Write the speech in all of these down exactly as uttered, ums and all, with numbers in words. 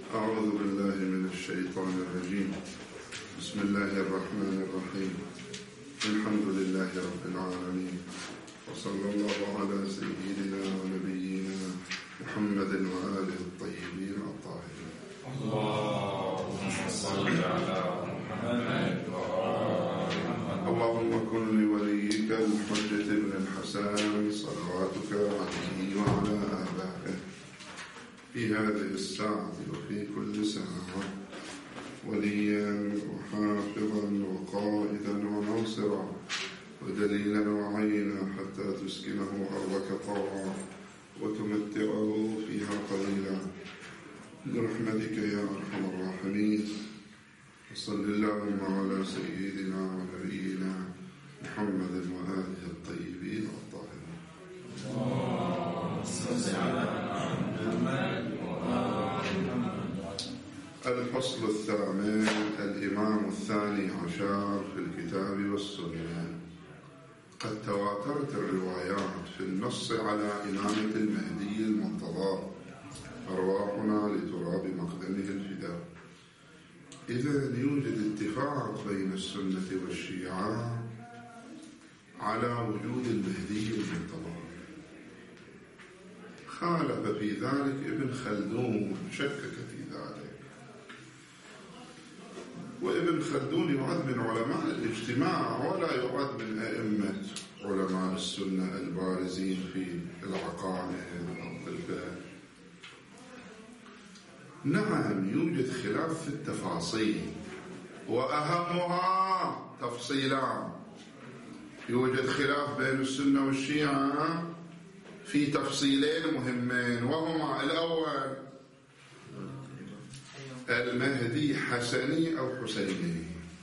أعوذ بالله من الشيطان الرجيم. بسم الله الرحمن الرحيم. الحمد لله رب العالمين، وصلى الله على سيدنا ونبينا محمد وآله الطيبين الطاهرين. اللهم صل على محمد وآل محمد. اللهم كن لوليك الحجة بن الحسن صلواتك عليه وعلى آبائه في هذه الساعة وفي كل ساعة وليا وحافظا وقائدا وناصرا ودليلا وعينا حتى تسكنه أرضك طوعا وتمتعه فيها قليلا برحمتك يا أرحم الراحمين. وصل اللهم على سيدنا ونبينا محمد وآله الطيبين الطاهرين. اللهم صل على محمد وآل محمد. الفصل الثامن، الإمام الثاني عشر في الكتاب والسنة. قد تواترت الروايات في النص على إمامة المهدي المنتظر، أرواحنا لتراب مقدمه الفداء. إذا يوجد اتفاق بين السنة والشيعة على وجود المهدي المنتظر. خالف في ذلك ابن خلدون، شكك في ذلك، وابن خلدون يعد من علماء الاجتماع ولا يعد من أئمة علماء السنة البارزين في العقائد أو الفقه. نعم يوجد خلاف في التفاصيل، وأهمها تفصيلان. يوجد خلاف بين السنة والشيعة في تفصيلين مهمين، وهما: الأول المهدي حسني أو حسيني.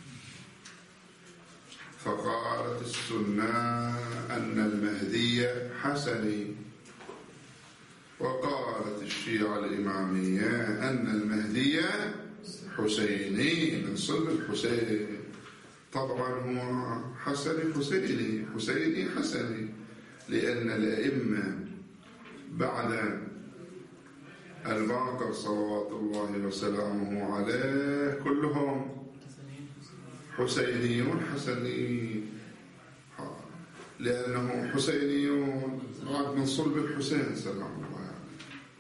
فقالت السنة أن المهدي حسني، وقالت الشيعة الإمامية أن المهدي حسيني من صلب الحسين. طبعا هو حسني حسيني حسيني حسني، لأن الأئمة بعد الباقر صلوات الله وسلامه عليه كلهم حسينيون حسنيين، لأنهم حسينيون من صلب الحسين سلام الله عليه.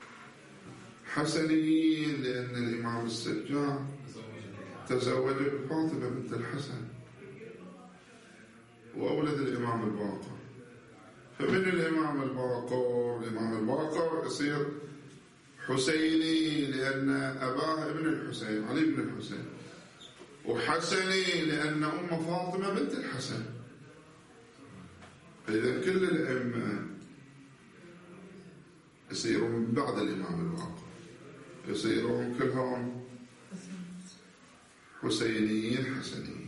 حسنيين لأن الإمام السجاد تزوج بفاطمة بنت الحسن وأولد الإمام الباقر. فمن الإمام الباقر الإمام الباقر يصير حسيني لأن أباه ابن الحسين علي بن الحسين، وحسني لأن أم فاطمة بنت الحسن. فإذا كل الأئمة يصيرون من بعد الإمام الباقر، يصيرون كلهم حسينيين حسنيين.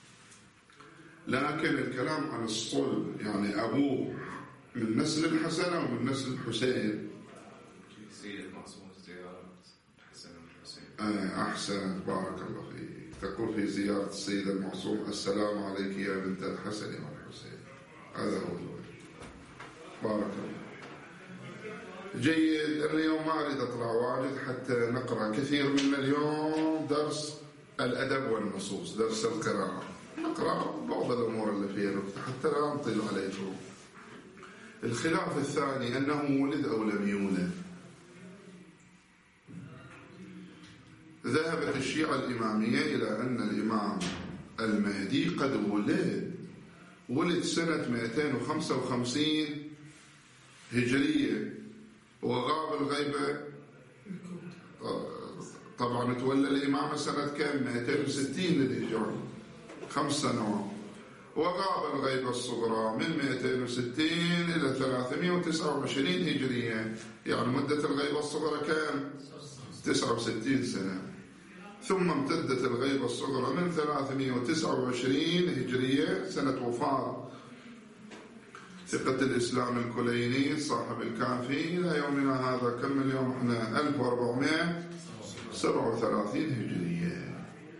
لكن الكلام عن الصلب، يعني أبوه من نسل الحسن أو من نسل الحسين. سيد المعصوم زيارة الحسن والحسين. آه أحسن، بارك الله فيك. تقول في زيارة السيد المعصوم: السلام عليك يا بنت الحسن والحسين. هذا هو الوجه. بارك الله. جيد. اليوم ما أريد أطلع واجد حتى نقرأ كثير من اليوم درس الأدب والنصوص، درس القراءة. نقرأ بعض الأمور اللي فيها نكتة حتى لا نطيل عليكم. الخلاف الثاني أنه ولد أو لم يولد. ذهبت الشيعة الإمامية إلى أن الإمام المهدي قد ولد ولد سنة مئتين وخمسة وخمسين هجرية، وغاب الغيبة. طبعا تولى الإمامة سنة كام؟ مئتين وستين للهجرة، خمس سنوات. وغاب الغيبة الصغرى من مئتين وستين إلى ثلاثمئة وتسعة وعشرين هجرية، يعني مدة الغيبة الصغرى كام؟ تسعة وستين سنة. ثم امتدت الغيبة الصغرى من ثلاثمئة وتسعة وعشرين هجرية سنة وفاة ثقة الإسلام الكليني صاحب الكافي إلى يومنا هذا. كم اليوم احنا؟ ألف وأربعمئة وسبعة وثلاثين هجرية.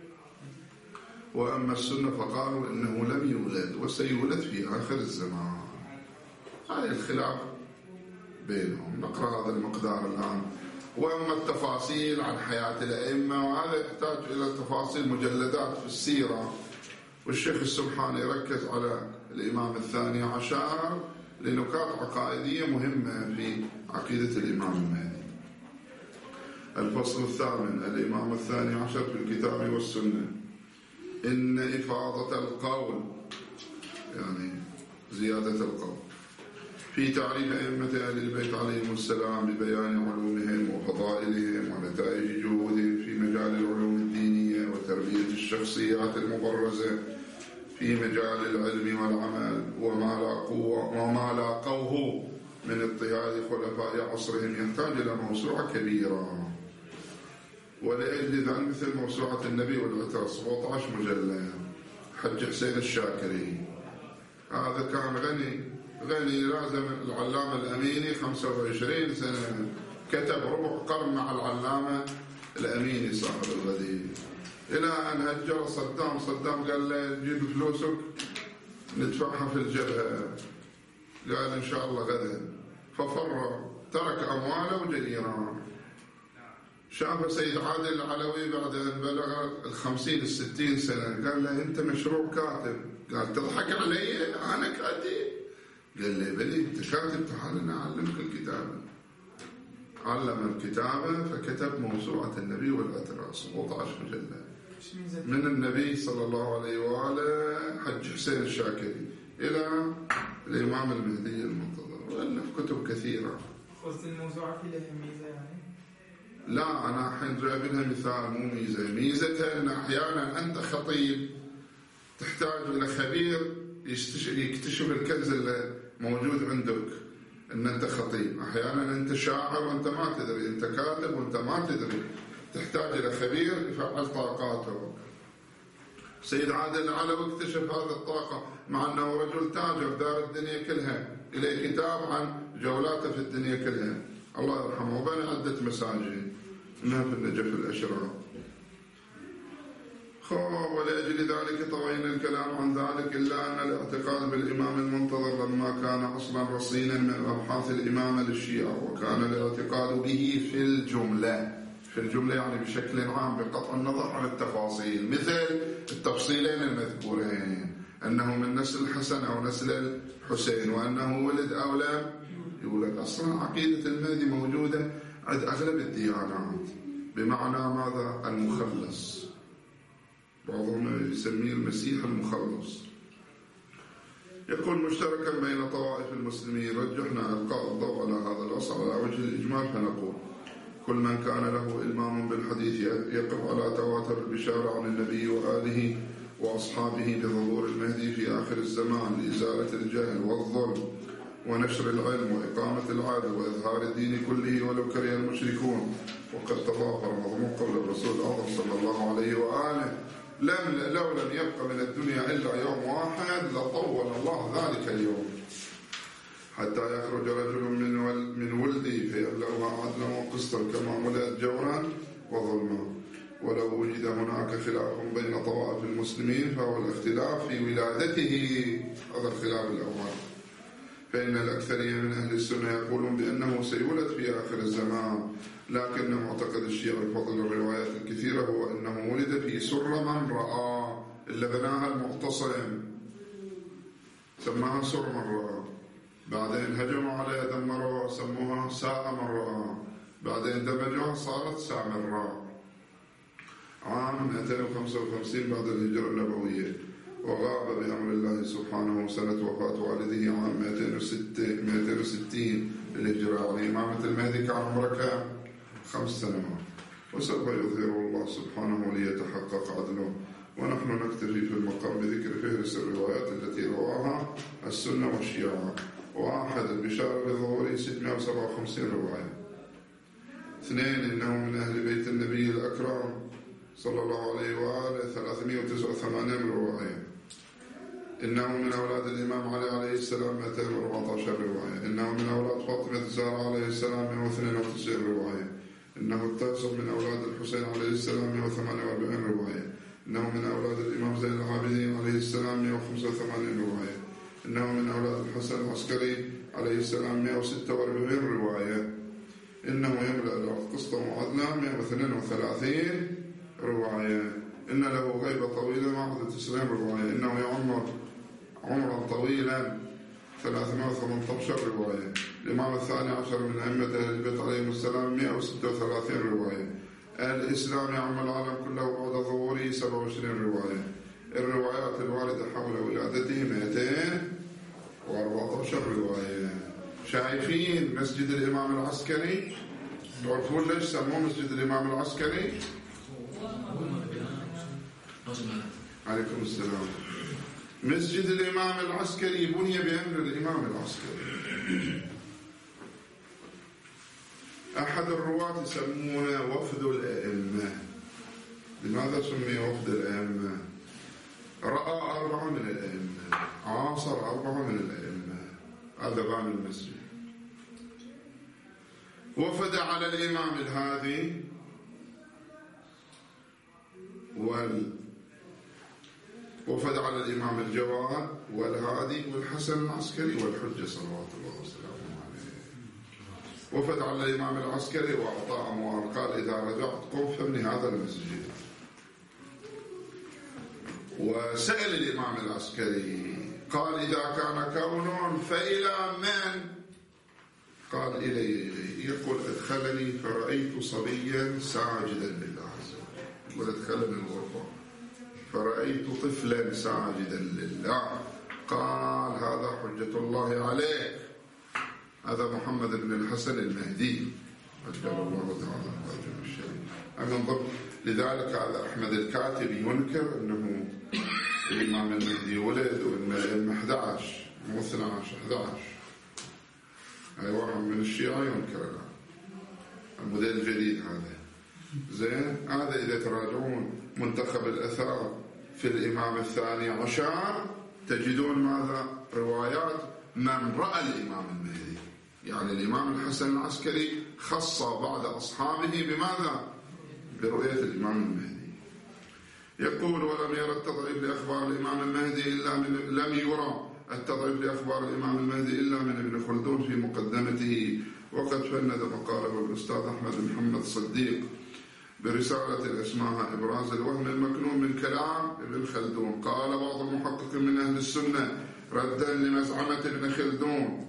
وأما السنة فقالوا إنه لم يولد وسيولد في آخر الزمان. هذا الخلاف بينهم. نقرأ هذا المقدار الآن وأما التفاصيل عن حياة الأئمة وهذا يحتاج إلى تفاصيل مجلدات في السيرة، والشيخ السبحاني يركز على الإمام الثاني عشر لنقاط عقائدية مهمة في عقيدة الإمام المهدي. الفصل الثامن: الإمام الثاني عشر في الكتاب والسنة. إن إفاضة القول، يعني زيادة القول، في تعريف أئمة أهل البيت عليهم السلام ببيان علومهم وفضائلهم ونتائج جهودهم في مجال العلوم الدينية وتربية الشخصيات المبرزة في مجال العلم والعمل، وما لاقوه وما لاقوه من اضطهاد خلفاء عصرهم يحتاج إلى موسوعة كبيرة، ولأجل ذلك مثل موسوعة النبي والعترة سبعة عشر مجلد. حج حسين الشاكري هذا كان غني غني لازم العلامة الأميني خمسة وعشرين سنة، كتب ربع قرن مع العلامة الأميني صاحب الغدير، إلى أن هجر صدام صدام قال له جيب فلوسك ندفعها في الجبهة، قال إن شاء الله غدا، ففر ترك أمواله وجريران. شاف سيد عادل العلوي بعد أن بلغ الخمسين الستين سنة قال له أنت مشروع كاتب، قال تضحك علي أنا كاتب؟ قال لي بلي أنت كاتب، تعال أنا أعلمك الكتابة. علم الكتابة فكتب موسوعة النبي والعترة سبعة عشر مجلد من النبي صلى الله عليه وآله حج حسين الشاكري إلى الإمام المهدي المنتظر، وألف كتب كثيرة. قصد الموسوعة في لها ميزة يعني؟ لا أنا الحين جايب لها مثال مو ميزة، ميزتها أن أحيانا أنت خطيب تحتاج إلى خبير يكتشف الكنز اللي موجود عندك، أن أنت خطيب. أحيانا أنت شاعر وأنت ما تدري، أنت كاتب وأنت ما تدري، تحتاج إلى خبير يفعل طاقاته. سيد عادل العلوي اكتشف هذه الطاقة مع أنه رجل تاجر دار الدنيا كلها، إليه كتاب عن جولاته في الدنيا كلها الله يرحمه، وبنى عدة مساجد منها في النجف الأشراف. ولأجل ذلك طوينا الكلام عن ذلك، إلا أن الاعتقاد بالإمام المنتظر لما كان أصلا رصينا من أبحاث الإمامة للشيعة، وكان الاعتقاد به في الجملة في الجملة يعني بشكل عام بقطع النظر عن التفاصيل، مثل التفصيلين المذكورين أنه من نسل الحسن أو نسل الحسين، وأنه ولد أو لم يولد. أصلا عقيدة المهدي موجودة عند أغلب الديانات بمعنى ماذا؟ المخلص، بعضهم يسميه المسيح المخلص. يقول مشتركا بين طوائف المسلمين، رجحنا إلقاء الضوء على هذا الأصل على وجه الإجمال، فنقول كل من كان له إلمام بالحديث يقف على تواتر البشارة عن النبي وآله وأصحابه بظهور المهدي في آخر الزمان لإزالة الجهل والظلم ونشر العلم وإقامة العدل وإظهار الدين كله ولو كره المشركون. وقد تضافر مضمون قول الرسول الأعظم صلى الله عليه وآله لم لو لم يبق من الدنيا إلا يوم واحد لطول الله ذلك اليوم حتى يخرج رجل من من ولدي فيبلغها عدلا وقسطا كما ولدت جورا وظلما. ولو وجد هناك خلاف بين طوائف المسلمين فهو الاختلاف في ولادته، هذا الخلاف الأول. فإن الأكثرية من أهل السنة يقولون بأنه سيولد في آخر الزمان، لكن معتقد الشيعة بفضل الروايات الكثيرة هو أنه ولد في سر من رأى، اللي بناها المعتصم سماها سر من رأى، بعدين هجموا عليها دمروها سموها ساء من رأى، بعدين دمجوها صارت سامراء. عام مئتين وخمسة وخمسين بعد الهجرة النبوية، وغاب بأمر الله سبحانه سنة وفاة والده عام مئتين وستين للهجرة، يعني إمامة المهدي كان عمره كم؟ خمس سنوات. وسوف يظهر الله سبحانه ليتحقق عدله، ونحن نكتفي في المقام بذكر فهرس الروايات التي رواها السنة والشيعة. واحد البشارة بظهوره ستمائة وسبعة وخمسين رواية. اثنين إنه من أهل بيت النبي الأكرم صلى الله عليه وآله ثلاثمائة وتسعة وثمانين رواية. إنه من أولاد الإمام علي عليه السلام مئتين وأربعة عشر رواية. إنه من أولاد فاطمة الزهراء عليه السلام مئة واثنين وتسعين رواية. إنه التاسع من أولاد الحسين عليه السلام مئة وثمانية وأربعين رواية. إنه من أولاد الإمام زين العابدين عليه السلام مئة وخمسة وثمانين رواية. إنه من أولاد الحسن العسكري عليه السلام مئة وستة وأربعين رواية. إنه يملأ الأرض قسطا وعدلا مئة واثنين وثلاثين رواية. إن له غيبة طويلة واحد وتسعين رواية. إنه يعمر عمرا طويلا ثلاثمائة وثمانية عشر رواية. الإمام الثاني عشر من أئمة أهل البيت عليهم السلام مئة وستة وثلاثين رواية. الإسلام يعم العالم كله بعد ظهوره سبعة وعشرين رواية. الروايات الواردة حول ولادته مئتين وأربعة عشر رواية. شايفين مسجد الإمام العسكري؟ تعرفون ليش سموه مسجد الإمام العسكري؟ عليكم السلام. مسجد الإمام العسكري بني بأمر الإمام العسكري. أحد الرواة يسمونه وفد الأئمة. لماذا سمي وفد الأئمة؟ رأى أربعة من الأئمة، عاصر أربعة من الأئمة. هذا بان المسجد. وفد على الإمام الهادي وال وفد على الإمام الجواد والهادي والحسن العسكري والحجة صلوات الله وسلامه عليه. وفد على الإمام العسكري وأعطاه أموال، قال إذا رجعت قم فابني هذا المسجد. وسأل الإمام العسكري قال إذا كان كون فإلى من؟ قال إلي. يقول أدخلني فرأيت صبيا ساجدا لله عز وجل. يقول أدخلني الغرفة فرأيت طفلا ساجدا لله. قال هذا حجة الله عليك، هذا محمد بن الحسن المهدي عجل الله تعالى فرجه الشريف. من ضمن لذلك هذا أحمد الكاتب ينكر أنه الإمام المهدي ولد وأن الأئمة أحد عشر مو اثني عشر أحد عشر. هاي واحد من الشيعة ينكر الآن الموديل الجديد هذا. زين هذا إذا تراجعون منتخب الأثار في الإمام الثاني عشر تجدون ماذا؟ روايات من رأى الإمام المهدي. يعني الإمام الحسن العسكري خص بعض أصحابه بماذا؟ برؤية الإمام المهدي. يقول ولم يرى التضعيف لأخبار الإمام المهدي إلا من لم يرى التضعيف لأخبار الإمام المهدي إلا من ابن خلدون في مقدمته. وقد فند مقاله الأستاذ أحمد محمد صديق برسالة اسمها إبراز الوهم المكنون من كلام ابن خلدون. قال بعض المحققين من أهل السنة ردا لمزعمة ابن خلدون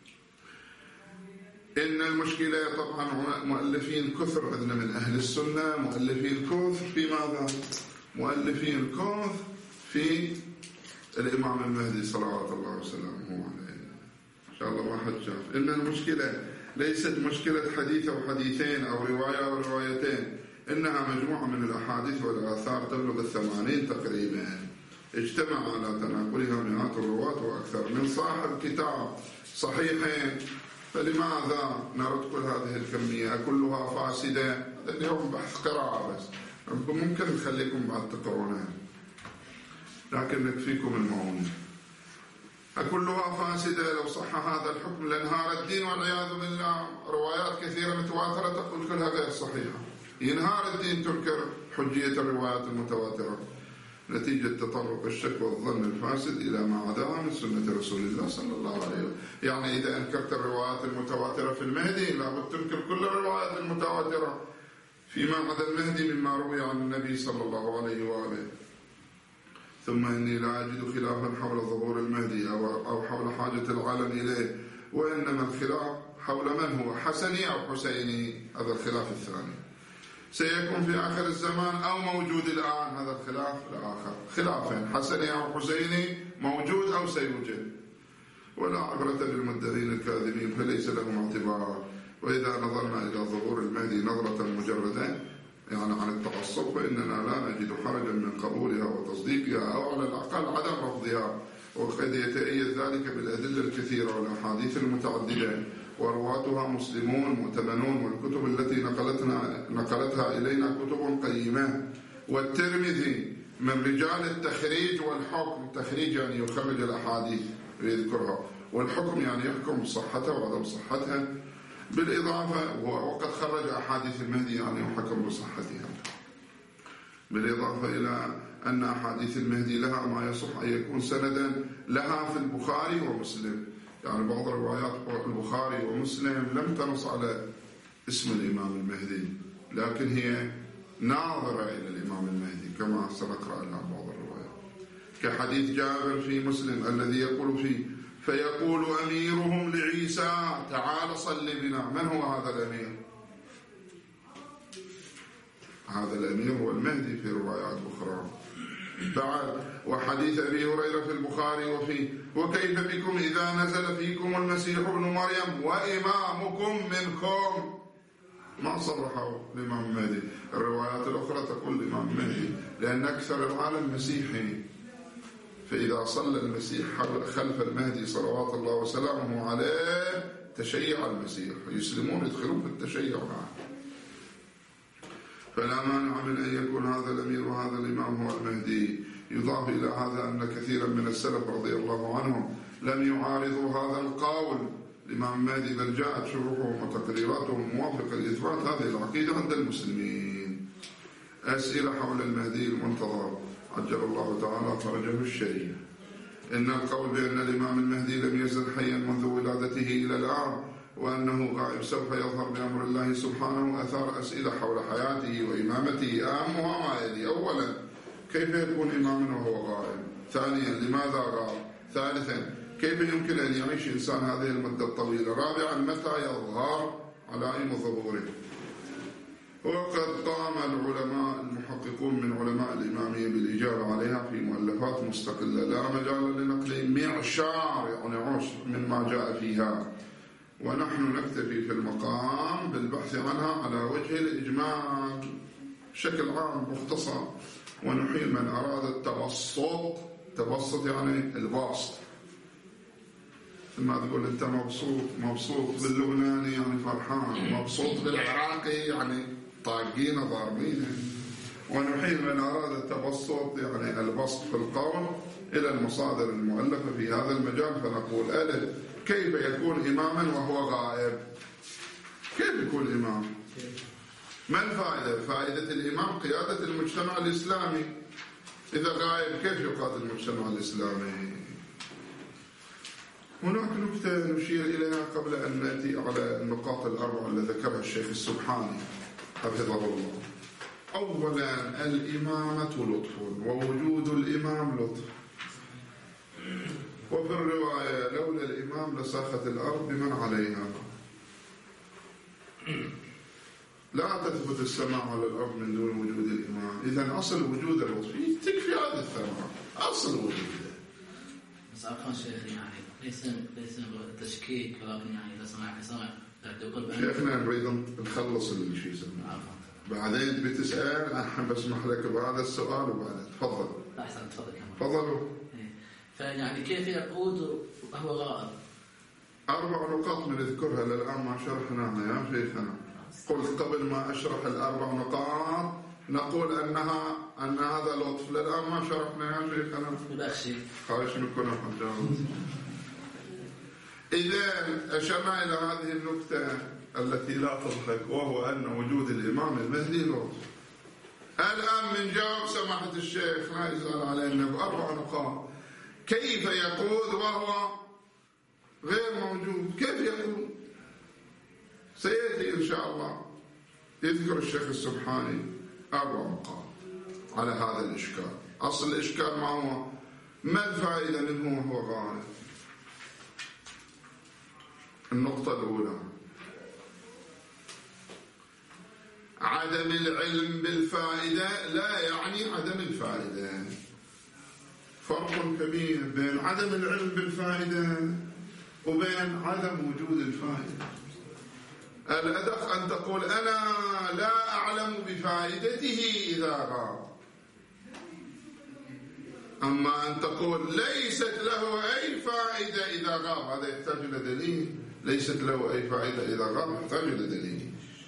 إن المشكلة طبعا مؤلفين كثر عندنا من أهل السنة، مؤلفين كثر في ماذا؟ مؤلفين كثر في الإمام المهدي صلوات الله وسلامه عليه. إن شاء الله ما حد شاف. إن المشكلة ليست مشكلة حديث أو حديثين أو رواية أو روايتين، إنها مجموعة من الأحاديث والآثار تبلغ الثمانين تقريبا، اجتمع على تناقلها مئات الرواة وأكثر من صاحب كتاب صحيحين. فلماذا نرد كل هذه الكمية كلها فاسدة؟ هذا اليوم بحث قراءة بس، ممكن نخليكم بعد تقرونها لكن نكفيكم المعون. كلها فاسدة. لو صح هذا الحكم لانهار الدين والعياذ بالله. روايات كثيرة متواترة تقول كلها غير صحيحة. ينهار الدين تنكر حجية الروايات المتواترة نتيجة تطرق الشك والظن الفاسد إلى ما عداها من سنة رسول الله صلى الله عليه وسلم. يعني إذا أنكرت الروايات المتواترة في المهدي لابد تنكر كل الروايات المتواترة فيما عدا المهدي مما روي عن النبي صلى الله عليه وآله. ثم إني لا أجد خلافا حول ظهور المهدي أو حول حاجة العالم إليه، وإنما الخلاف حول من هو حسني أو حسيني. هذا الخلاف الثاني سيكون في آخر الزمان أو موجود الآن. هذا الخلاف الآخر. خلافين حسني أو حسيني موجود أو سيوجد. ولا عبرة بالمدعين الكاذبين فليس لهم اعتبار. وإذا نظرنا إلى ظهور المهدي نظرة مجردة يعني عن التعصب فإننا لا نجد حرجا من قبولها وتصديقها أو على الأقل عدم رفضها. وقد يتأيد ذلك بالأدلة الكثيرة والأحاديث المتعددة ورواتها مسلمون مؤتمنون، والكتب التي نقلتنا نقلتها إلينا كتب قيمة. والترمذي من رجال التخريج والحكم. التخريج يعني يخرج الأحاديث ويذكرها، والحكم يعني يحكم صحتها وعدم صحتها. بالإضافة وقد خرج أحاديث المهدي يعني يحكم بصحتها. بالإضافة إلى أن أحاديث المهدي لها ما يصح أن يكون سندا لها في البخاري ومسلم. يعني بعض روايات البخاري ومسلم لم تنص على اسم الإمام المهدي، لكن هي ناظرة إلى الإمام المهدي كما سنقرأ لها بعض الروايات، كحديث جابر في مسلم الذي يقول فيه: فيقول أميرهم لعيسى تعال صل بنا. من هو هذا الأمير؟ هذا الأمير هو المهدي في روايات أخرى. بعد وحديث أبي هريرة في البخاري وفيه: وكيف بكم إذا نزل فيكم المسيح ابن مريم وإمامكم منكم. ما صرحوا الإمام المهدي، الروايات الأخرى تقول الإمام المهدي، لأن أكثر العالم مسيحي، فإذا صلى المسيح خلف المهدي صلوات الله وسلامه عليه تشيع المسيح، يسلمون يدخلون في التشيع معه. فلا مانع من أن يكون هذا الأمير وهذا الإمام هو المهدي. يضاف إلى هذا أن كثيرا من السلف رضي الله عنهم لم يعارضوا هذا القول الإمام المهدي، بل جاءت شروحهم وتقريراتهم موافقة لإثبات هذه العقيدة عند المسلمين. أسئلة حول المهدي المنتظر عجل الله تعالى فرجه الشريف. إن القول بأن الإمام المهدي لم يزل حيا منذ ولادته إلى الآن وأنه غائب سوف يظهر بأمر الله سبحانه أثار أسئلة حول حياته وإمامته، أهمها ما يلي: أولا، كيف يكون إماما وهو غائب؟ ثانيا، لماذا غاب؟ ثالثا، كيف يمكن أن يعيش إنسان هذه المدة الطويلة؟ رابعا، متى يظهر علائم ظهوره؟ وقد قام العلماء المحققون من علماء الإمامية بالإجابة عليها في مؤلفات مستقلة لا مجال لنقل معشار يعني عشر مما جاء فيها، ونحن نكتفي في المقام بالبحث عنها على وجه الإجمال بشكل عام مختصر، ونحيل من أراد التبسط. تبسط يعني الباسط، ما تقول أنت مبسوط، مبسوط باللبناني يعني فرحان، مبسوط بالعراقي يعني طاقين ضاربين. ونحيل من أراد التبسط يعني البسط في القول إلى المصادر المؤلفة في هذا المجال، فنقول: ألف، كيف يكون إماما وهو غائب؟ كيف يكون إمام؟ ما الفائدة؟ فائدة الإمام قيادة المجتمع الإسلامي. إذا غائب كيف يقاد المجتمع الإسلامي؟ هناك نكتة نشير إليها قبل أن نأتي على النقاط الأربعة التي ذكرها الشيخ السبحاني حفظه الله. أولا، الإمامة لطف، ووجود الإمام لطف. وفي الرواية: لولا الإمام لساخت الأرض بمن عليها. لا تثبت السماء على الأرض من دون وجود الإمام. إذن أصل وجود اللطف تكفي هذه الثمرة، أصل وجوده. بس عفوا شيخ، يعني ليس ليس تشكيك، ولكن يعني إذا سمعك سمع شيخنا نريد نخلص الشيء سمع. بعدين بتسأل، أنا بسمح لك بهذا السؤال وبعدين تفضل. أحسن، تفضل كمان. تفضلوا. فيعني كيف يقود وهو غائب؟ أربع نقاط بنذكرها للآن ما شرحناها يا شيخنا. قلت قبل ما أشرح الأربع نقاط نقول أنها أن هذا لطف، للآن ما شرحنا يا شيخنا. بخشي. خايش منكم حجاوز. إذا أشرنا إلى هذه النقطة التي لا تضحك، وهو أن وجود الإمام المهدي لطف. الآن من جاوب سماحة الشيخ لا يزال علينا بأربع نقاط. كيف يقود وهو غير موجود؟ كيف يقود؟ سيأتي إن شاء الله يذكر الشيخ السبحاني أربع نقاط على هذا الإشكال. أصل الإشكال ما هو؟ ما الفائدة منه وهو غائب؟ النقطة الأولى: عدم العلم بالفائدة لا يعني عدم الفائدة. فرق كبير بين عدم العلم بالفائدة وبين عدم وجود الفائدة. الأدق أن تقول أنا لا أعلم بفائدته إذا غاب، أما أن تقول ليست له أي فائدة إذا غاب، هذا يحتاج إلى دليل. ليست له أي فائدة إذا غاب يحتاج إلى دليل.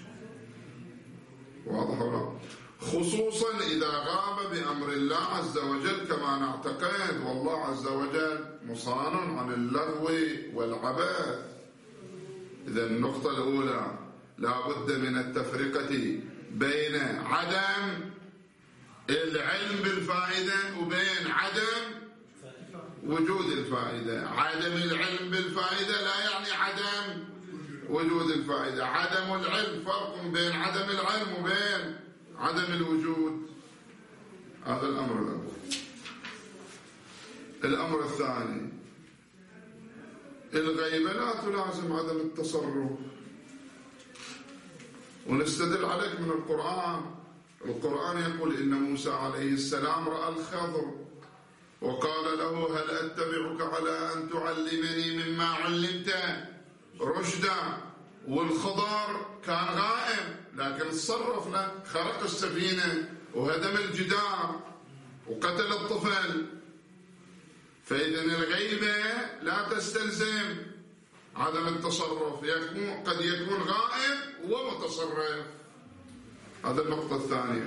واضح ولا؟ خصوصا إذا غاب بأمر الله عز وجل كما نعتقد، والله عز وجل مصان عن اللغو والعبث. إذا النقطة الأولى: لا بد من التفرقة بين عدم العلم بالفائدة وبين عدم وجود الفائدة. عدم العلم بالفائدة لا يعني عدم وجود الفائدة. عدم العلم فرق بين عدم العلم وبين عدم الوجود. هذا الأمر الأول. الأمر الثاني، الغيبة لا تلازم عدم التصرف، ونستدل عليك من القرآن. القرآن يقول إن موسى عليه السلام رأى الخضر وقال له هل أتبعك على أن تعلمني مما علمت رشدا، والخضر كان غائب لكن تصرف له، خرق السفينة وهدم الجدار وقتل الطفل. فإذا الغيبة لا تستلزم عدم التصرف، يكون قد يكون غائب ومتصرف. هذا النقطة الثانية.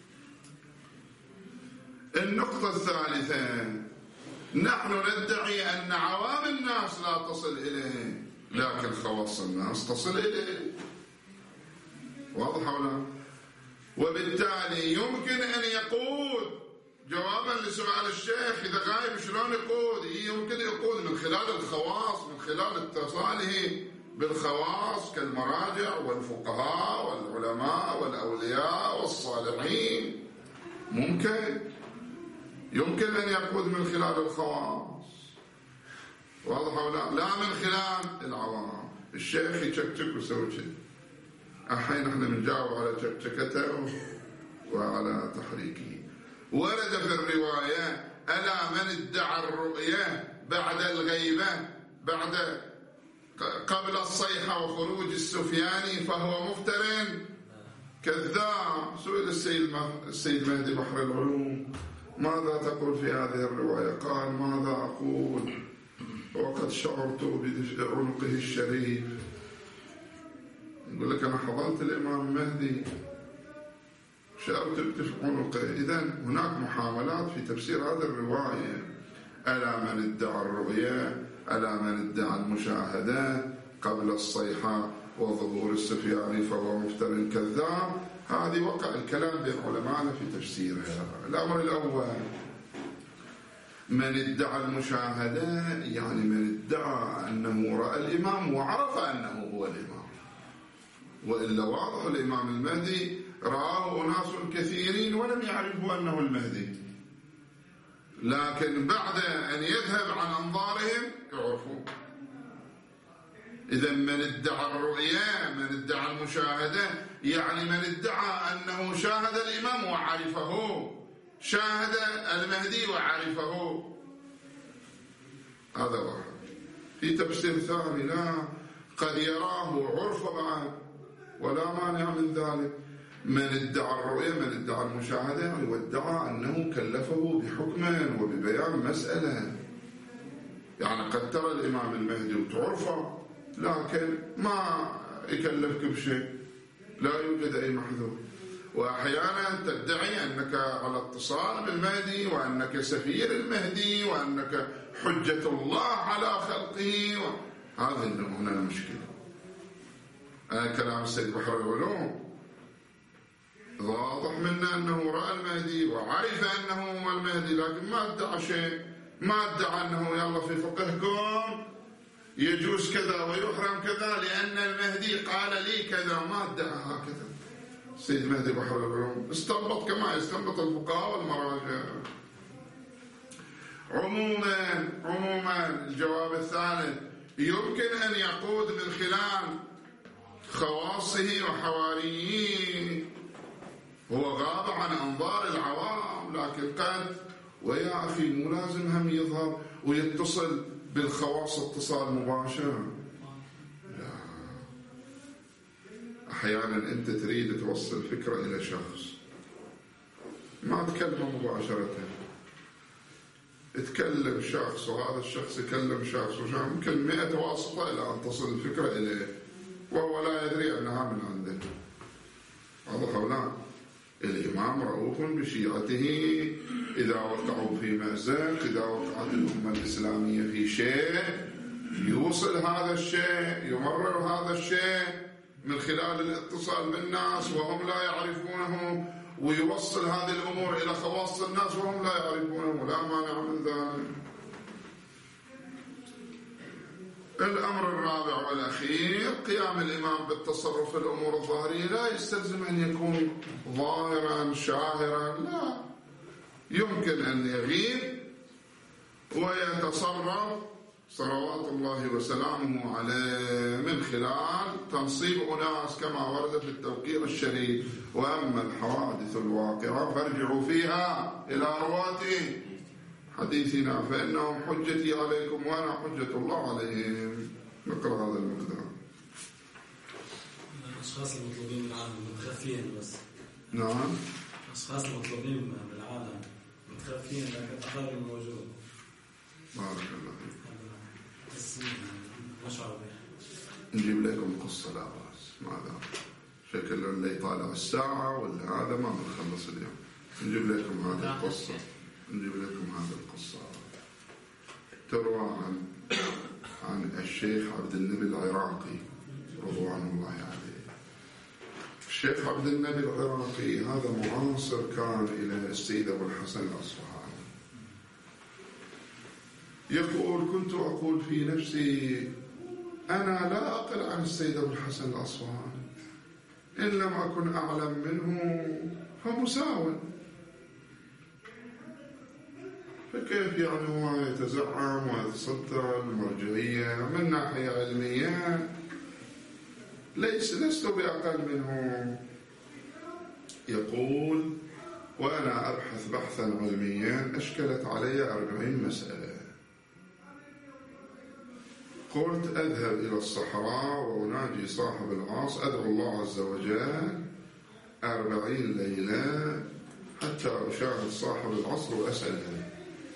النقطة الثالثة، نحن ندعي أن عوام الناس لا تصل إليه، لكن خواص الناس تصل إليه. واضح ولا؟ وبالتالي يمكن أن يقود، جوابا لسؤال الشيخ إذا غايب شلون يقود، يمكن يقود من خلال الخواص، من خلال اتصاله بالخواص كالمراجع والفقهاء والعلماء والأولياء والصالحين. ممكن يمكن أن يقود من خلال الخواص. واضح ولا؟ لا من خلال العوام. الشيخ يشكشك ويسوي شيء. الحين احنا بنجاوب على شكشكته وعلى تحريكه. ورد في الرواية ألا من ادعى الرؤية بعد الغيبة، بعد قبل الصيحة وخروج السفياني فهو مفتر كذاب. سئل السيد السيد مهدي بحر العلوم ماذا تقول في هذه الرواية؟ قال ماذا أقول وقد شعرت بعنقه الشريف. يقول لك أنا حضنت الإمام المهدي، شعرت بعنقه. إذن هناك محاولات في تفسير هذه الرواية. ألا من ادعى الرؤيا، ألا من ادعى المشاهدة قبل الصيحة وظهور السفياني فهو مفتر كذاب. هذه وقع الكلام بين علمائنا في تفسيرها. الأمر الأول، من ادعى المشاهدة يعني من ادعى أنه رأى الإمام وعرف أنه هو الإمام، وإلا واضح الإمام المهدي رآه أناس كثيرين ولم يعرفوا أنه المهدي، لكن بعد أن يذهب عن أنظارهم يعرفون. إذا من ادعى الرؤيا، من ادعى المشاهدة، يعني من ادعى أنه شاهد الإمام وعرفه، شاهد المهدي وعرفه. هذا واحد. في تفسير ثاني، لا قد يراه عرف بعد ولا مانع من ذلك. من ادعى الرؤيا، من ادعى المشاهدة، يعني وادعى أنه كلفه بحكم وببيان مسألة. يعني قد ترى الإمام المهدي وتعرفه لكن ما يكلفك بشيء، لا يوجد أي محذور. وأحيانا تدعي أنك على اتصال بالمهدي وأنك سفير المهدي وأنك حجة الله على خلقه و... هذا هنا المشكلة. أنا كلام السيد بحر العلوم واضح منا أنه رأى المهدي وعرف أنه هو المهدي، لكن ما ادعى شيء، ما ادعى أنه يلا في فقهكم يجوز كذا ويحرم كذا لأن المهدي قال لي كذا، ما ادعى هكذا. السيد مهدي بحر العلوم استنبط كما يستنبط الفقهاء والمراجع. عموما عموما الجواب الثالث، يمكن أن يقود من خلال خواصه وحواريه، هو غاب عن أنظار العوام، لكن قد ويا أخي مو لازم هم يظهر ويتصل بالخواص اتصال مباشر. لا، أحيانا أنت تريد توصل فكرة إلى شخص، ما تكلمه مباشرة، تكلم شخص وهذا الشخص يكلم شخص ويمكن مئة واسطة إلى أن تصل الفكرة إليه وهو لا يدري أنها من عنده. واضح أو لا؟ الإمام رؤوف بشيعته، إذا وقعوا في مأزق، إذا وقعت الأمة الإسلامية في شيء يوصل هذا الشيء، يمرر هذا الشيء من خلال الاتصال بالناس وهم لا يعرفونه، ويوصل هذه الأمور إلى خواص الناس وهم لا يعرفونه، لا مانع من ذلك. الأمر الرابع والأخير قيام الإمام بالتصرف في الأمور الظاهرية لا يستلزم أن يكون ظاهرا شاهرا، لا، يمكن أن يغيب ويتصرف صلوات الله وسلامه عليه من خلال تنصيب أناس كما ورد في التوقير الشريف. وأما الحوادث الواقعة فارجعوا فيها إلى رواة حديثنا فإنهم حجتي عليكم وأنا حجة الله عليهم. نقرأ هذا المقدار. الأشخاص المطلوبين بالعالم متخفين بس. نعم. الأشخاص المطلوبين بالعالم متخفين لكن التقارب موجود. بارك الله فيك. نشعر به. نجيب لكم قصة لا بأس، ماذا شكل اللي يطالع الساعة ولا هذا ما بنخلص اليوم. نجيب لكم هذه القصة، نجيب لكم هذه القصة تروى عن عن الشيخ عبد النبي العراقي رضوان الله عليه. الشيخ عبد النبي العراقي هذا معاصر كان إلى السيد أبو الحسن الأصفهاني. يقول: كنت أقول في نفسي أنا لا أقل عن السيد أبو الحسن الأصفهاني، إن لم أكن أعلم منه فمساو، فكيف يعني هو يتزعم ويتصدر المرجعية من ناحية علمية؟ ليس لست بأقل منه. يقول: وأنا أبحث بحثا علميا أشكلت علي أربعين مسألة. قلت أذهب إلى الصحراء وأناجي صاحب العصر، أدعو الله عز وجل أربعين ليلة حتى أشاهد صاحب العصر وأسأله.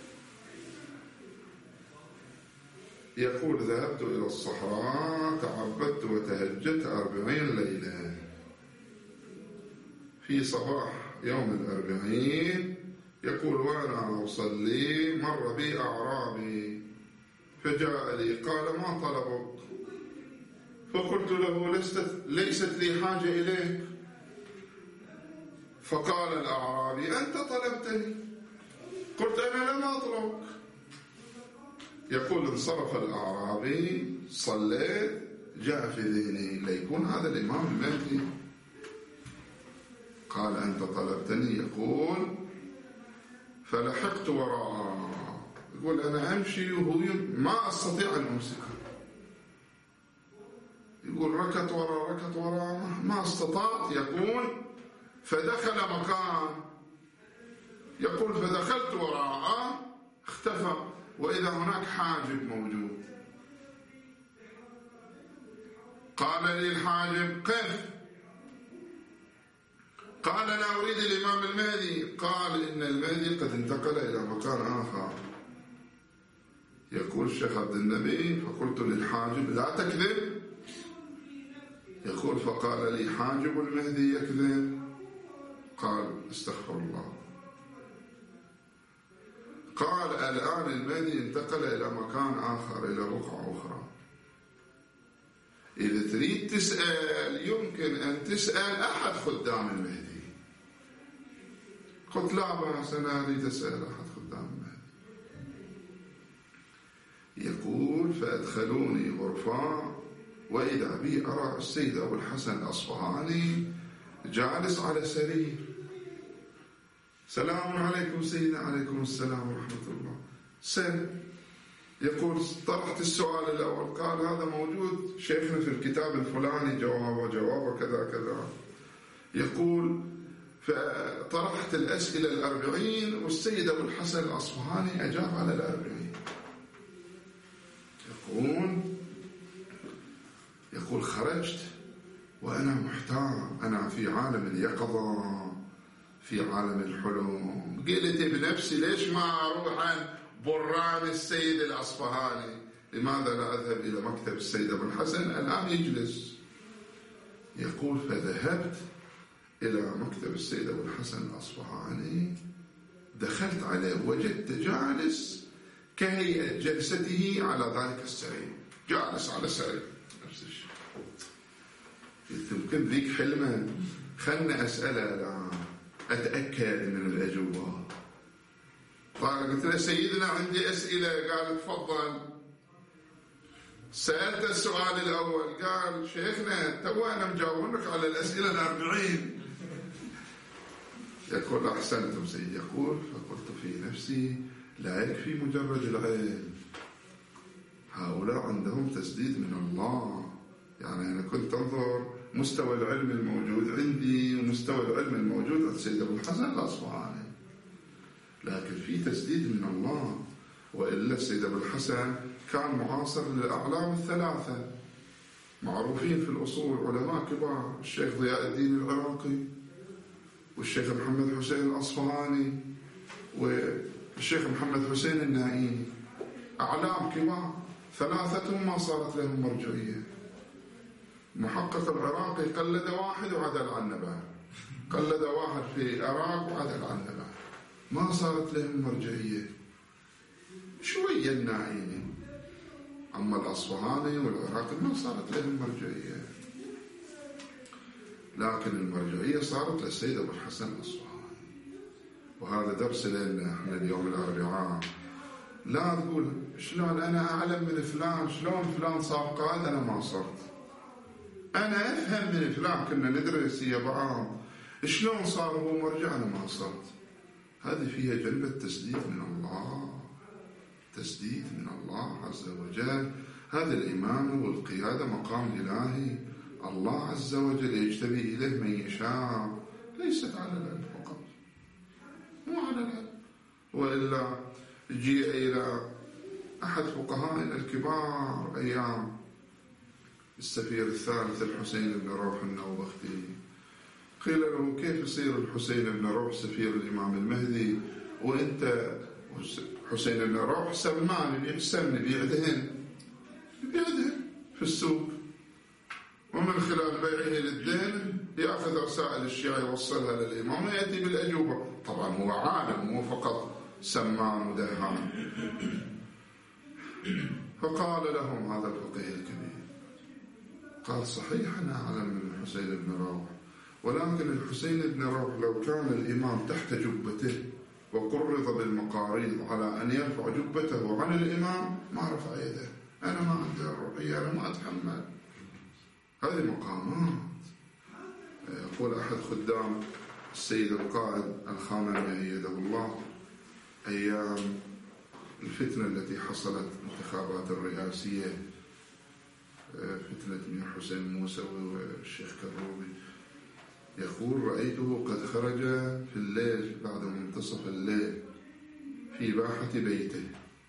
يقول: ذهبت إلى الصحراء تعبدت وتهجدت أربعين ليلة. في صباح يوم الأربعين يقول: وأنا أصلي مر بي أعرابي فجاء لي قال: ما طلبك؟ فقلت له: ليست, ليست لي حاجة إليك. فقال الأعرابي: أنت طلبتني. قلت: أنا لم أطلبك. يقول: انصرف الأعرابي، صليت، جاء في ذهني ليكون هذا الإمام المهدي. قال: أنت طلبتني. يقول: فلحقت وراءه. يقول: أنا أمشي وهو ما أستطيع أن أمسكه. يقول: ركض وراء ركض وراء ما استطعت. يقول: فدخل مكان. يقول: فدخلت وراءه اختفى وإذا هناك حاجب موجود. قال لي الحاجب: قف. قال: أنا أريد الإمام المهدي. قال: إن المهدي قد انتقل إلى مكان آخر. يقول الشيخ عبد النبي: فقلت للحاجب: لا تكذب. يقول: فقال لي: حاجب المهدي يكذب؟ قال: استغفر الله. قال: الآن المهدي انتقل إلى مكان آخر، إلى بقعة أخرى. إذا تريد تسأل يمكن أن تسأل أحد خدام المهدي. قلت: لا بأس، أنا أريد أسأل أحد خدام المهدي. يقول: فأدخلوني غرفة وإذا بي أرى السيد أبو الحسن الأصفهاني جالس على سرير. سلام عليكم سيدنا. عليكم السلام ورحمة الله. سل. يقول: طرحت السؤال الأول. قال: هذا موجود شيخنا في الكتاب الفلاني، جواب وجواب وكذا كذا. يقول: فطرحت الأسئلة الأربعين والسيد أبو الحسن الأصفهاني أجاب على الأربعين. يقول يقول خرجت وأنا محتار، أنا في عالم اليقظة، في عالم الحلم. قلت بنفسي: ليش ما أروح عن بران السيد الأصفهاني؟ لماذا لا أذهب إلى مكتب السيد أبو الحسن الآن يجلس؟ يقول: فذهبت إلى مكتب السيد أبو الحسن الأصفهاني، دخلت عليه وجدت جالس كهيئة جلسته على ذلك السرير، جالس على سرير نفس الشيء. قلت: يمكن ذيك حلمه، خلنا أسأله الآن أتأكد من الأجوبة. قال: قلت له: سيدنا عندي أسئلة. قال: تفضل. سألت السؤال الأول قال شيخنا تو أنا مجاوبك على الأسئلة الأربعين. يقول أحسنتم سيدي. يقول فقلت في نفسي لا يكفي مجرد العلم، هؤلاء عندهم تسديد من الله. يعني أنا كنت أنظر مستوى العلم الموجود عندي ومستوى العلم الموجود عند سيد أبو الحسن الأصفهاني، لكن في تسديد من الله. وإلا السيد أبو الحسن كان معاصر للأعلام الثلاثة معروفين في الأصول، علماء كبار، الشيخ ضياء الدين العراقي والشيخ محمد حسين الأصفهاني والشيخ محمد حسين النائيني، أعلام كبار ثلاثة ما صارت لهم مرجعية. محقق العراقي قلد واحد وعدل عن نبأ، قلد واحد في العراق وعدل عن نبأ، ما صارت لهم مرجعية. شوية النائيني، أما الأصفهاني والعراقي ما صارت لهم مرجعية، لكن المرجعية صارت للسيد أبو الحسن الأصفهاني. وهذا درس لنا احنا اليوم الأربعاء. لا تقول شلون أنا أعلم من فلان، شلون فلان صار قائد أنا ما صرت، أنا أفهم من فلان كنا ندرس يا بعض، شلون صار هو مرجع أنا ما صرت. هذه فيها جلبة تسديد من الله، تسديد من الله عز وجل. هذا الإمامة والقيادة مقام إلهي، الله عز وجل يجتبي إليه من يشاء، ليست على العلم فقط، مو على العلم. وإلا جيء إلى أحد فقهائنا الكبار أيام السفير الثالث الحسين بن روح النوبختي، قيل له كيف يصير الحسين بن روح سفير الإمام المهدي وأنت حسين بن روح سلمان يبيع السمن يبيع دهن يبيع دهن في السوق، ومن خلال بيعه للدهن يأخذ رسائل الشيعة يوصلها للإمام ويأتي بالأجوبة. طبعا هو عالم مو فقط سمان ودهان. فقال لهم هذا الفقيه الكبير، قال صحيح أنا أعلم من الحسين بن روح، ولكن الحسين بن روح لو كان الإمام تحت جبته وقرض بالمقاريض على أن يرفع جبته عن الإمام ما رفع يده. أنا ما عندي الروحية، أنا ما أتحمل هذه مقامات. يقول أحد خدام السيد القائد الخامنئي أيده الله أيام الفتنة التي حصلت الانتخابات الرئاسية، فتنة مير حسين موسوي والشيخ كروبي، يقول رأيته قد خرج في الليل بعد منتصف الليل في باحة بيته.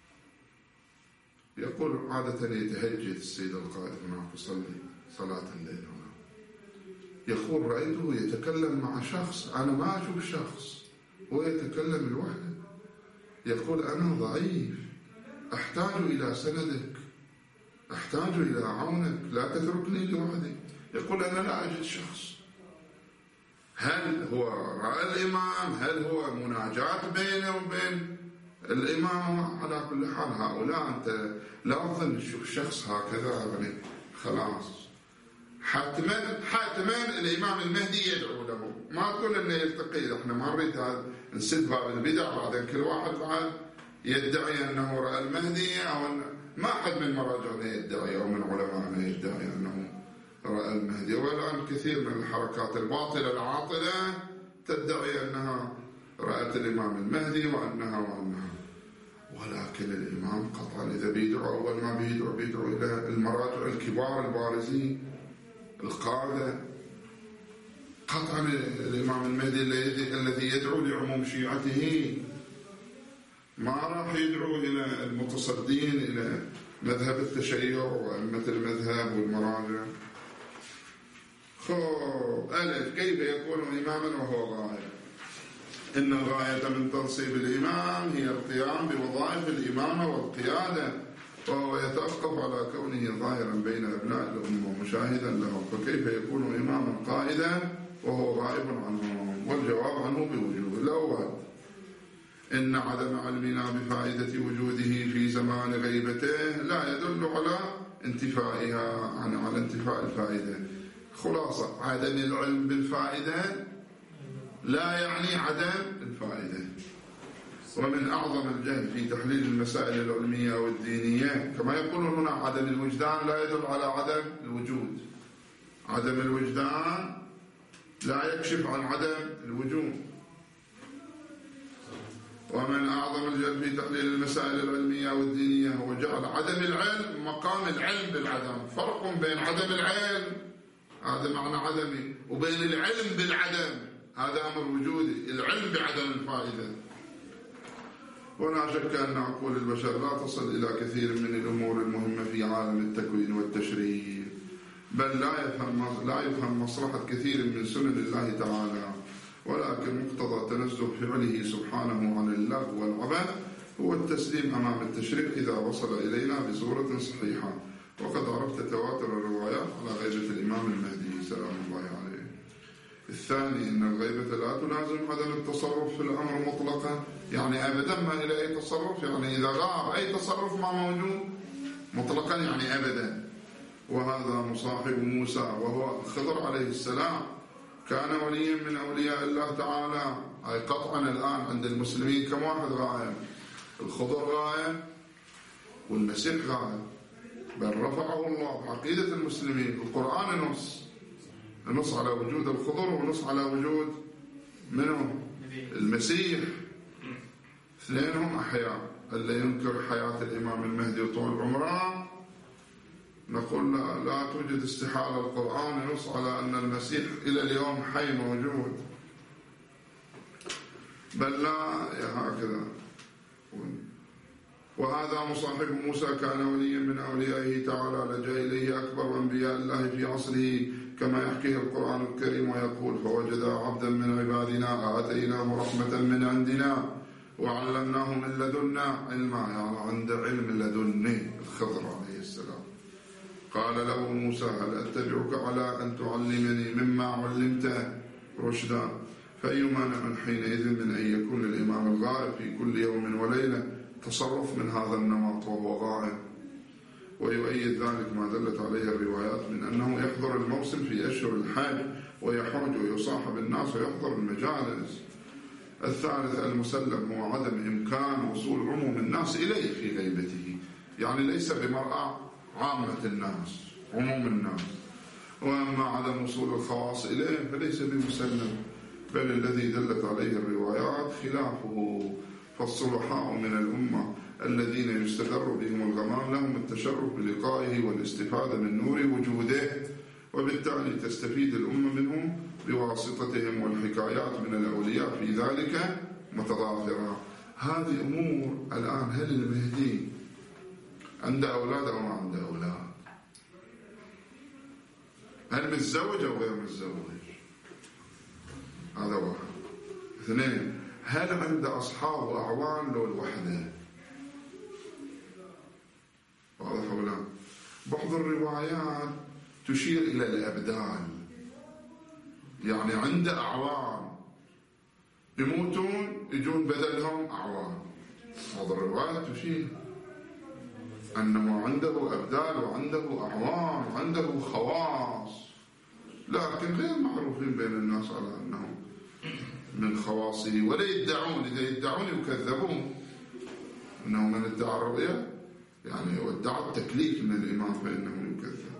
يقول عادة يتهجد السيد القائد هناك يصلي صلاة الليل هنا. يقول رأيته يتكلم مع شخص، أنا ما أشوف شخص، هو يتكلم لوحده. يقول أنا ضعيف، أحتاج إلى سندك، أحتاج إلى عونك، لا تتركني لوحدي. يقول أنا لا أجد شخص. هل هو رأى الإمام؟ هل هو مناجاة بينه وبين الإمام؟ على كل حال هؤلاء أنت لا تظن تشوف شخص هكذا يعني خلاص حتما حتما الإمام المهدي يدعو له، ما تقول إنه يلتقي. إحنا ما نريد هذا نسد باب البدع، بعدين كل واحد بعد يدعي أنه رأى المهدي، أو أن ما أحد من مراجعنا يدعي أو من علمائنا يدعي أنه رأى المهدي. والآن كثير من الحركات الباطلة العاطلة تدعي أنها رأت الإمام المهدي وأنها وأنها، ولكن الإمام قطعا إذا بيدعو أول ما بيدعو بيدعو إلى المراجع الكبار البارزين القادة. قطعا الإمام المهدي الذي يدعو لعموم شيعته ما راح يدعو إلى المتصدين إلى مذهب التشيع وأئمة المذهب والمراجع. خب ألف كيف يكون إماما وهو غائب؟ إن الغاية من تنصيب الإمام هي القيام بوظائف الإمامة والقيادة، وهو يتوقف على كونه ظاهرا بين أبناء الأمة ومشاهدا لهم، فكيف يكون إماما قائدا وهو غائب عنهم؟ والجواب عنه بوجوه. الأول إن عدم علمنا بفائدة وجوده في زمان غيبته لا يدل على انتفائها عن على انتفاء الفائدة. خلاصة عدم العلم بالفائدة لا يعني عدم الفائدة. ومن أعظم الجهل في تحليل المسائل العلمية أو الدينية كما يقولون هنا عدم الوجدان لا يدل على عدم الوجود. عدم الوجدان لا يكشف عن عدم الوجود. ومن أعظم الجهل في تحليل المسائل العلمية والدينية هو جعل عدم العلم مقام العلم بالعدم. فرق بين عدم العلم هذا معنى عدمي وبين العلم بالعدم هذا أمر وجودي. العلم بعدم الفائدة. ولا شك أن عقول البشر لا تصل إلى كثير من الأمور المهمة في عالم التكوين والتشريع، بل لا يفهم لا يفهم مصلحة كثير من سنن الله تعالى، ولكن مقتضى تنزه فعله سبحانه عن اللغو والعبث هو التسليم أمام التشريع إذا وصل إلينا بصورة صحيحة. وقد عرفت تواتر الروايات على غيبة الإمام المهدي سلام الله عليه. الثاني أن الغيبة لا تلازم عدم التصرف في الأمر مطلقا، يعني أبدا ما إلى أي تصرف، يعني إذا غاب أي تصرف ما موجود مطلقا يعني أبدا. وهذا مصاحب موسى وهو الخضر عليه السلام، كان وليا من أولياء الله تعالى. أي قطعا الآن عند المسلمين كم واحد غائب؟ الخضر غائب والمسيح غائب، بل رفعه الله بعقيدة المسلمين. القرآن نص نص على وجود الخضر ونص على وجود منه المسيح، اثنينهم أحياء. اللي ينكر حياة الإمام المهدي وطول عمره نقول لا, لا توجد استحالة. القرآن ينص على أن المسيح إلى اليوم حي موجود، بل لا هكذا. وهذا مصاحب موسى كان وليا من أوليائه تعالى، لجأ إليه أكبر أنبياء الله في عصره كما يحكيه القرآن الكريم ويقول: فوجد عبدا من عبادنا آتيناه رحمة من عندنا وعلمناه من لدنا علما. يعني عند علم لدني الخضر عليه السلام. قال له موسى: هل أتبعك على أن تعلمني مما علمت رشدا؟ فأي مانع حينئذ من أن يكون الإمام الغائب في كل يوم وليلة تصرف من هذا النمط وهو غائب؟ ويؤيد ذلك ما دلت عليه الروايات من أنه يحضر الموسم في أشهر الحج ويحج ويصاحب الناس ويحضر المجالس. الثالث المسلم هو عدم إمكان وصول عموم الناس إليه في غيبته، يعني ليس بمرأة عامة الناس عموم الناس. وأما عدم وصول الخواص إليه فليس بمسلم، بل الذي دلت عليه الروايات خلافه. فالصلحاء من الأمة الذين يستدر بهم الغمام لهم التشرف بلقائه والاستفادة من نور وجوده، وبالتالي تستفيد الأمة منهم بواسطتهم، والحكايات من الأولياء في ذلك متضافرة. هذه أمور الآن هل المهدي عنده أولاد أو ما عنده أولاد؟ هل متزوج أو غير متزوج؟ هذا واحد. اثنين، هل عنده أصحاب وأعوان لو الوحدة؟ واضح ولا؟ بعض الروايات تشير إلى الأبدال، يعني عنده أعوان يموتون يجون بدلهم أعوان. بعض الروايات تشير أنه عنده أبدال وعنده أعوان وعنده خواص، لكن غير معروفين بين الناس على أنه من خواصه، ولا يدعون. إذا يدعون يكذبون. أنه من ادعى الرؤية يعني وادعى التكليف من الإمام فإنه يكذب.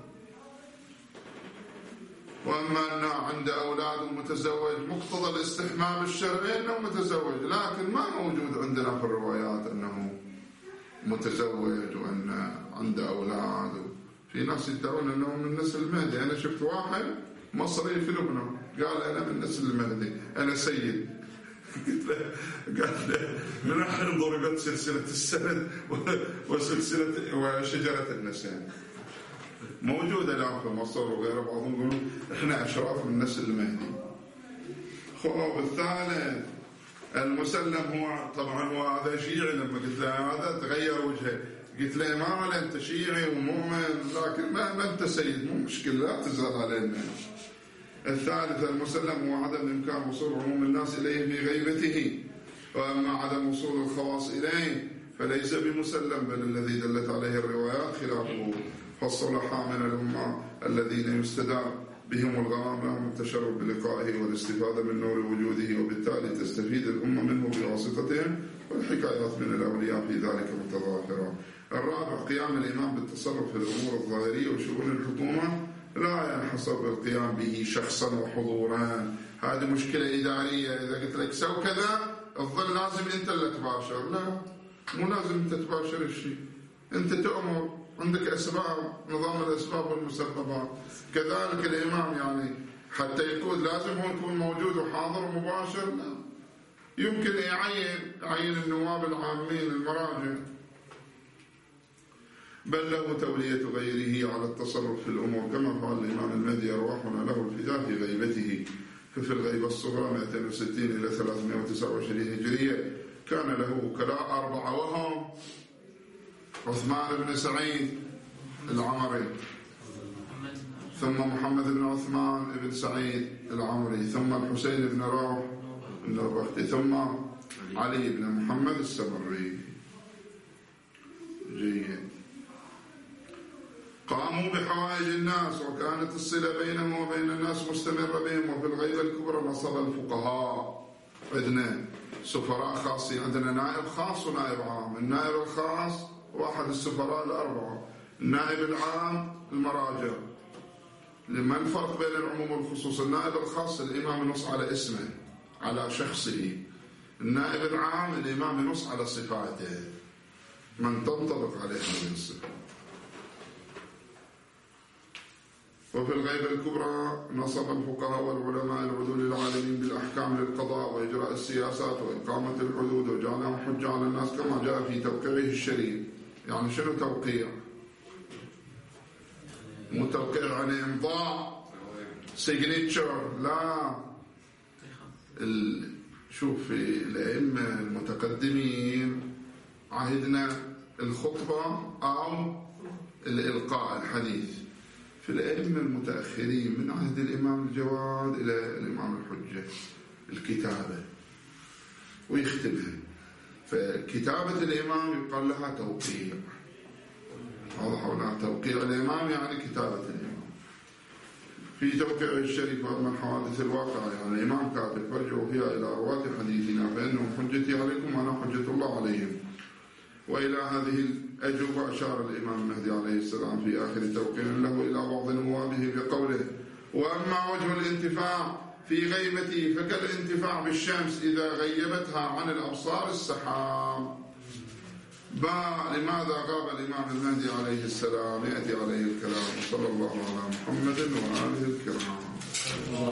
وأما أنه عنده أولاد متزوج مقتضى الاستحمام الشرعي أنه متزوج، لكن ما موجود عندنا في الروايات أنه متزوج وأن عنده أولاد. في ناس يدعون أنه من نسل المهدي. أنا شفت واحد مصري في لبنان قال أنا من نسل المهدي، أنا سيد. قلت له قال له من أحد ضربت سلسلة السند وسلسلة وشجرة النسيان. موجودة الآن في مصر وغيره. بعضهم يقولون إحنا أشراف من نسل المهدي. خب الثالث المسلم هو طبعا هو هذا شيعي. لما قلت له هذا تغير وجهه، قلت له ما على أنت شيعي ومؤمن، لكن ما, ما أنت سيد، مو مشكلة لا تزال علينا. الثالث المسلم هو عدم إمكان وصول عموم الناس إليه في غيبته. وأما عدم وصول الخواص إليه فليس بمسلم، بل الذي دلت عليه الروايات خلافه. فالصلحاء من الأمة الذين يستدار بهم الغرام لهم التشرف بلقائه والاستفادة من نور وجوده، وبالتالي تستفيد الأمة منه بواسطتهم، والحكايات من الأولياء في ذلك متضافرة. الرابع قيام الإمام بالتصرف في الأمور الظاهرية وشؤون الحكومة لا ينحصر بالقيام به شخصا وحضورا. هذه مشكلة إدارية، إذا قلت لك سو كذا الظل لازم أنت اللي تباشر، لا مو لازم أنت تباشر الشيء، أنت تؤمر، عندك أسباب، نظام الأسباب والمسببات. كذلك الإمام يعني حتى يقود لازم هو يكون موجود وحاضر ومباشر، لا يمكن يعين يعين النواب العامين المراجع، بل له تولية غيره على التصرف في الأمور كما فعل الإمام المهدي أرواحنا له الفداء في غيبته. ففي الغيبة الصغرى مئتين وستين إلى ثلاثمئة وتسعة وعشرين هجرية كان له وكلاء أربعة، وهم عثمان بن سعيد العمري، ثم محمد بن عثمان بن سعيد العمري، ثم الحسين بن روح النوبختي، ثم علي بن محمد السمري. جيد. قاموا بحوائج الناس وكانت الصلة بينهم وبين الناس مستمرة بهم. وفي الغيبة الكبرى نصب الفقهاء، عندنا سفراء خاصين، عندنا نائب خاص ونائب عام. النائب الخاص واحد السفراء الأربعة، النائب العام المراجع. لما الفرق بين العموم والخصوص؟ النائب الخاص الإمام ينص على اسمه على شخصه، النائب العام الإمام ينص على صفاته من تنطبق عليه هذه الصفة. وفي الغيبة الكبرى نصب الفقهاء والعلماء العدول العالمين بالأحكام للقضاء وإجراء السياسات وإقامة الحدود، وجعلهم حجة على الناس كما جاء في توقيعه الشريف. يعني شنو توقيع؟ مو توقيع عن إمضاء سيجنيتشر، لا. شوف الأئمة المتقدمين عهدنا الخطبة أو الإلقاء الحديث. في الأئمة المتأخرين من عهد الإمام الجواد إلى الإمام الحجة الكتابة ويختمها. فكتابة الإمام يقال لها توقيع، واضح ولا؟ توقيع الإمام يعني كتابة الإمام. في توقيع الشريف من حوادث الواقع، يعني الإمام كاتب فرجعوا فيها إلى رواة حديثنا فإنهم حجتي عليكم وأنا حجة الله عليهم. وإلى هذه الأجوبة أشار الإمام المهدي عليه السلام في آخر توقيع له إلى بعض نوابه بقوله: وأما وجه الانتفاع في غيبتي فكالانتفاع بالشمس إذا غيبتها عن الأبصار السحاب. لماذا غاب الإمام المهدي عليه السلام؟ يأتي عليه الكلام. صلى الله على محمد وآله الكرام.